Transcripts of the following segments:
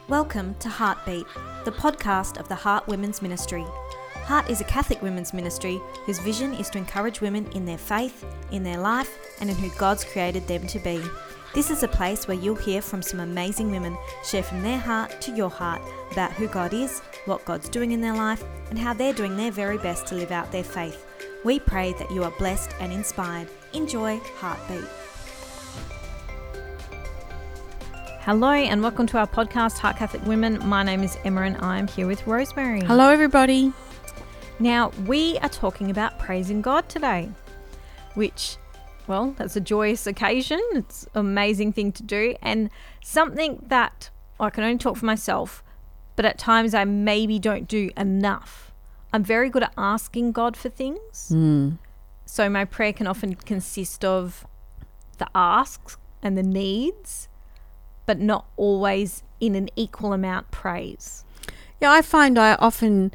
Welcome to Heartbeat, the podcast of the Heart Women's Ministry. Heart is a Catholic women's ministry whose vision is to encourage women in their faith, in their life, and in who God's created them to be. This is a place where you'll hear from some amazing women share from their heart to your heart about who God is, what God's doing in their life, and how they're doing their very best to live out their faith. We pray that you are blessed and inspired. Enjoy Heartbeat. Hello and welcome to our podcast, Heart Catholic Women. My name is Emma and I am here with Rosemary. Hello everybody. Now, we are talking about praising God today, which, well, that's a joyous occasion. It's an amazing thing to do and something that I can only talk for myself, but at times I maybe don't do enough. I'm very good at asking God for things. So my prayer can often consist of the asks and the needs, but not always in an equal amount praise. Yeah, I find I often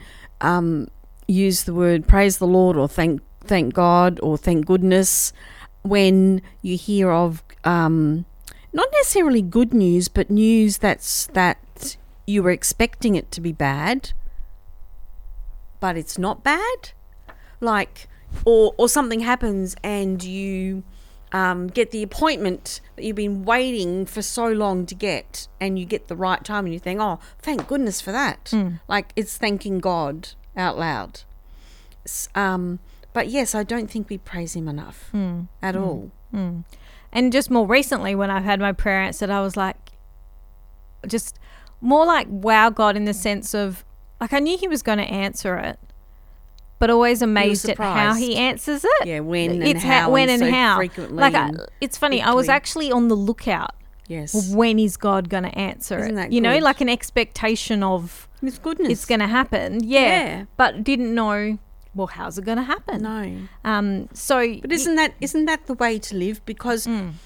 use the word praise the Lord or thank God or thank goodness when you hear of not necessarily good news, but news that you were expecting it to be bad, but it's not bad. Like, or something happens and you get the appointment that you've been waiting for so long to get, and you get the right time and you think, oh, thank goodness for that. Like, it's thanking God out loud. But yes, I don't think we praise him enough at all. And just more recently when I've had my prayer answered, I was like, just more like, wow, God, in the sense of, like, I knew he was going to answer it, but always amazed at how he answers it. Yeah, when it's and how. When and so how. Frequently. Like, it's funny. I was actually on the lookout. Yes. When is God going to answer Isn't it? that you know, good? like an expectation of It's goodness. it's going to happen. Yeah. But didn't know, well, how's it going to happen? No. But But isn't that the way to live? Because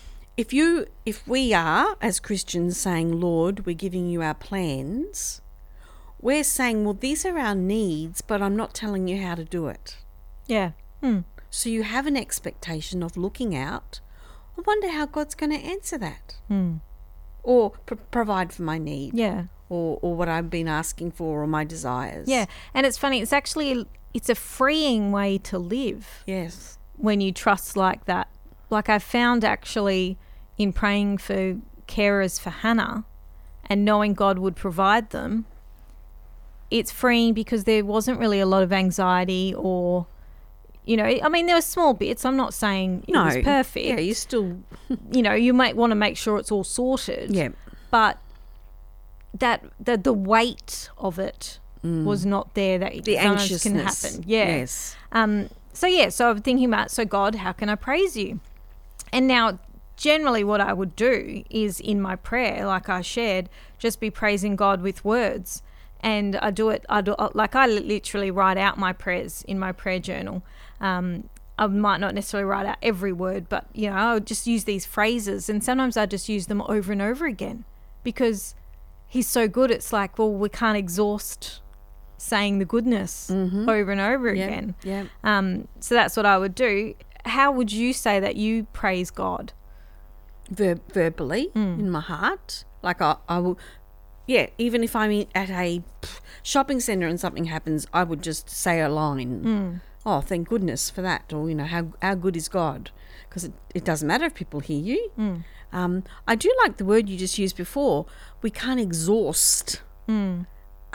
if we are, as Christians, saying, Lord, we're giving you our plans, we're saying, well, these are our needs, but I'm not telling you how to do it. Yeah. So you have an expectation of looking out. I wonder how God's going to answer that. Or provide for my need. Yeah. Or what I've been asking for, or my desires. Yeah. And it's funny. It's a freeing way to live. Yes. When you trust like that. Like, I found actually in praying for carers for Hannah and knowing God would provide them, it's freeing because there wasn't really a lot of anxiety or, you know, I mean, there were small bits. I'm not saying it was perfect. Yeah, you still... You know, you might want to make sure it's all sorted. Yeah. But that the weight of it was not there. That the sometimes anxiousness can happen. Yeah. Yes. So I'm thinking about, so God, how can I praise you? And now generally what I would do is in my prayer, like I shared, just be praising God with words. And I literally write out my prayers in my prayer journal. I might not necessarily write out every word, but, you know, I would just use these phrases, and sometimes I just use them over and over again because he's so good. It's like, well, we can't exhaust saying the goodness over and over again. Yeah. So that's what I would do. How would you say that you praise God? Verbally in my heart. Like I will... Yeah, even if I'm at a shopping centre and something happens, I would just say a line. Oh, thank goodness for that. Or, you know, how good is God? Because it doesn't matter if people hear you. I do like the word you just used before. We can't exhaust, in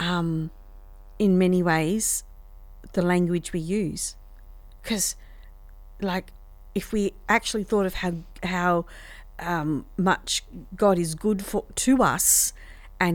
many ways, the language we use. Because, like, if we actually thought of how much God is good to us, and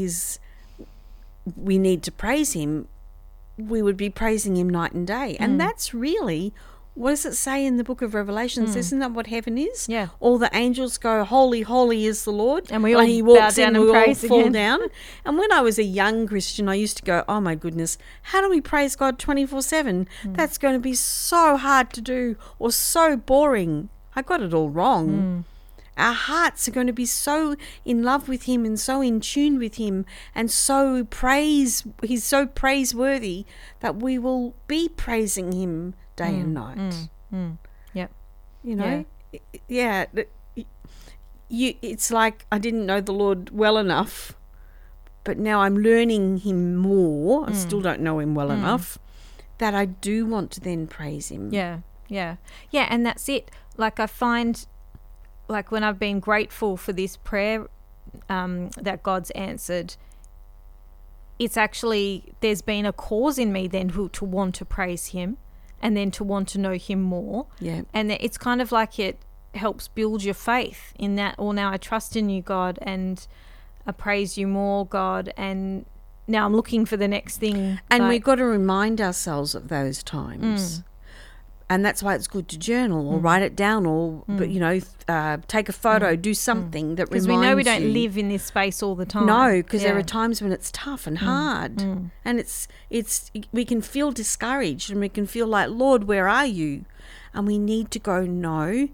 we need to praise him, we would be praising him night and day. And that's really, what does it say in the book of Revelations? Isn't that what heaven is? Yeah. All the angels go, holy, holy is the Lord. And we all he walks bow down in, and we praise all fall again. down. And when I was a young Christian, I used to go, oh my goodness, how do we praise God 24/7? That's going to be so hard to do, or so boring. I got it all wrong. Our hearts are going to be so in love with him and so in tune with him and he's so praiseworthy that we will be praising him day and night. Yep. You know? Yeah. It's like I didn't know the Lord well enough but now I'm learning him more. I still don't know him well enough that I do want to then praise him. Yeah. And that's it. Like I find, like when I've been grateful for this prayer that God's answered, it's actually, there's been a cause in me then to want to praise him and then to want to know him more. Yeah. And it's kind of like it helps build your faith in that, oh, now I trust in you, God, and I praise you more, God, and now I'm looking for the next thing. And we've got to remind ourselves of those times. And that's why it's good to journal or write it down or, but, you know, take a photo, do something that reminds you. Because we know we don't live in this space all the time. No, because there are times when it's tough and hard. And we can feel discouraged and we can feel like, Lord, where are you? And we need to go, no.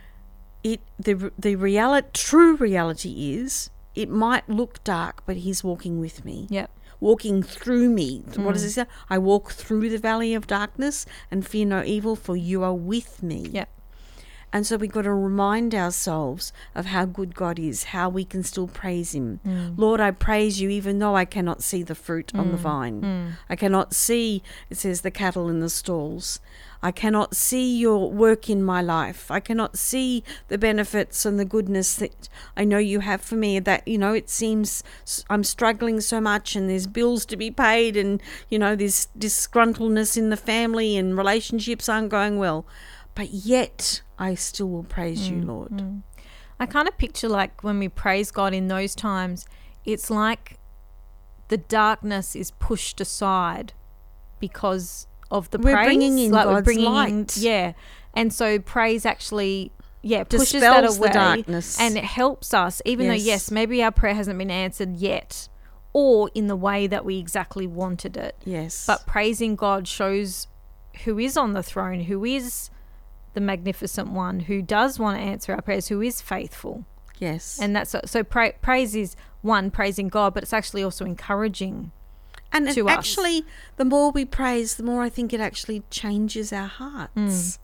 The true reality is it might look dark, but he's walking with me. Yep. Walking through me. What does it say? I walk through the valley of darkness and fear no evil, for you are with me. Yep. And so we've got to remind ourselves of how good God is, how we can still praise him. Lord, I praise you even though I cannot see the fruit on the vine. I cannot see, it says, the cattle in the stalls. I cannot see your work in my life. I cannot see the benefits and the goodness that I know you have for me. That, you know, it seems I'm struggling so much and there's bills to be paid and, you know, there's disgruntledness in the family and relationships aren't going well. But yet I still will praise you, Lord. I kind of picture like when we praise God in those times, it's like the darkness is pushed aside because of the praise. We're bringing in God's light. And so praise actually, pushes Dispels that away. the darkness. And it helps us, even though, yes, maybe our prayer hasn't been answered yet or in the way that we exactly wanted it. Yes. But praising God shows who is on the throne, who is the magnificent one, who does want to answer our prayers, who is faithful. Yes. And that's so praise is one, praising God, but it's actually also encouraging. And to actually, the more we praise, the more I think it actually changes our hearts.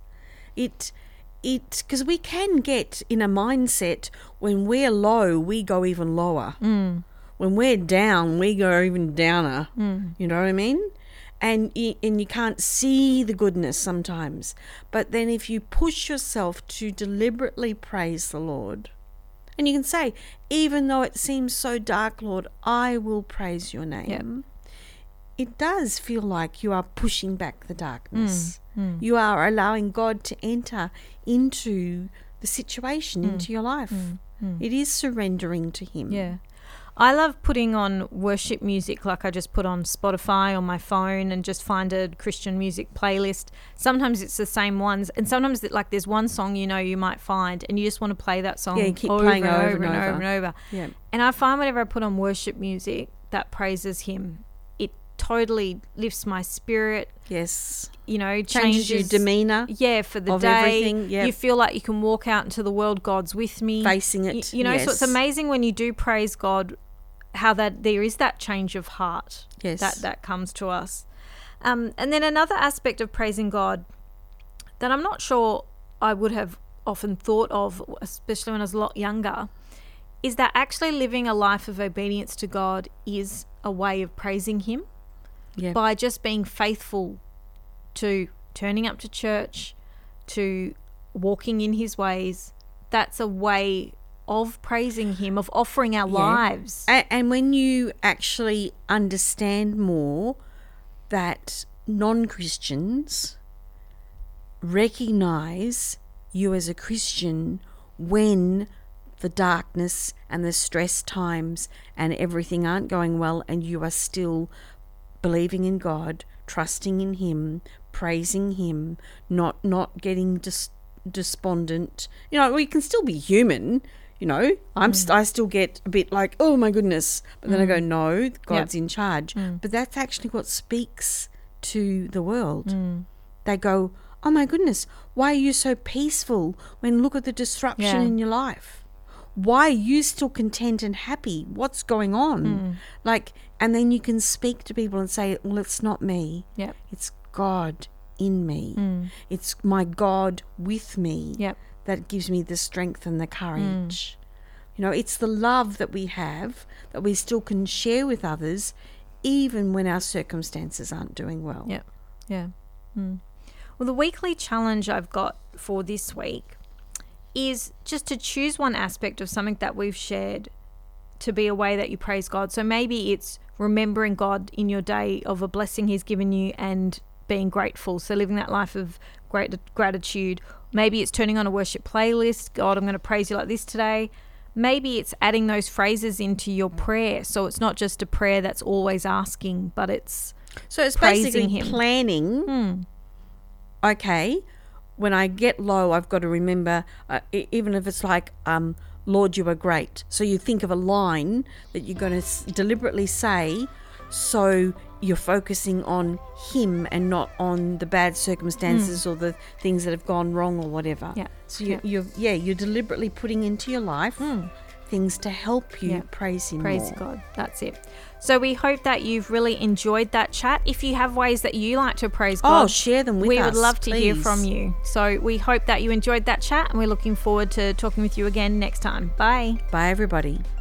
Because we can get in a mindset when we're low, we go even lower. When we're down, we go even downer. You know what I mean? And you can't see the goodness sometimes. But then if you push yourself to deliberately praise the Lord, and you can say, even though it seems so dark, Lord, I will praise your name. Yep. It does feel like you are pushing back the darkness. You are allowing God to enter into the situation, into your life. It is surrendering to him. Yeah. I love putting on worship music, like I just put on Spotify on my phone and just find a Christian music playlist. Sometimes it's the same ones, and sometimes there's one song you might find and you just want to play that song keep playing over and over. Yeah. And I find whenever I put on worship music that praises him, it totally lifts my spirit. Yes. Changes your demeanour. Yeah, for the of day. Everything. Yep. You feel like you can walk out into the world, God's with me. Facing it. Yes. So it's amazing when you do praise God, how that there is that change of heart. Yes. That comes to us. And then another aspect of praising God that I'm not sure I would have often thought of, especially when I was a lot younger, is that actually living a life of obedience to God is a way of praising him. Yep. By just being faithful to turning up to church, to walking in his ways. That's a way of praising him, of offering our lives. And when you actually understand more that non-Christians recognize you as a Christian when the darkness and the stress times and everything aren't going well, and you are still believing in God, trusting in him, praising him, not getting despondent. We can still be human. I still get a bit like, oh my goodness, but then I go, no, God's in charge. But that's actually what speaks to the world. They go, oh my goodness, why are you so peaceful when look at the disruption in your life? Why are you still content and happy? What's going on? And then you can speak to people and say, well, it's not me. Yep. It's God in me. It's my God with me that gives me the strength and the courage. It's the love that we have that we still can share with others, even when our circumstances aren't doing well. Yeah. Yeah. Well, the weekly challenge I've got for this week is just to choose one aspect of something that we've shared to be a way that you praise God. So maybe it's remembering God in your day of a blessing he's given you and being grateful. So living that life of great gratitude. Maybe it's turning on a worship playlist. God, I'm going to praise you like this today. Maybe it's adding those phrases into your prayer. So it's not just a prayer that's always asking, but it's basically him. Planning. Okay, when I get low, I've got to remember, even if it's like, Lord, you are great. So you think of a line that you're going to deliberately say, so you're focusing on him and not on the bad circumstances or the things that have gone wrong or whatever. Yeah. So you're deliberately putting into your life things to help you praise him Praise more. God. That's it. So we hope that you've really enjoyed that chat. If you have ways that you like to praise God, share them with us. We would love to hear please. from you. So we hope that you enjoyed that chat, and we're looking forward to talking with you again next time. Bye. Bye, everybody.